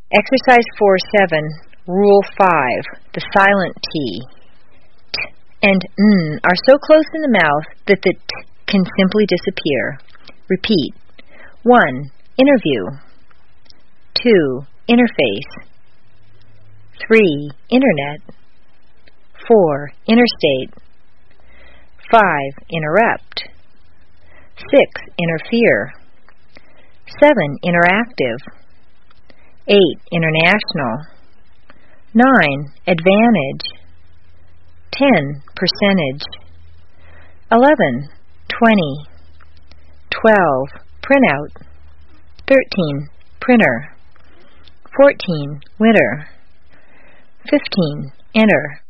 Exercise 4-7, Rule 5, the silent T. T and N are so close in the mouth that the T can simply disappear. Repeat. 1. Interview. 2. Interface. 3. Internet. 4. Interstate. 5. Interrupt. 6. Interfere. 7. Interactive. 8. International. 9. Advantage. 10. Percentage. 11. 20. 12. Printout. 13. Printer. 14. Winter. 15. Enter.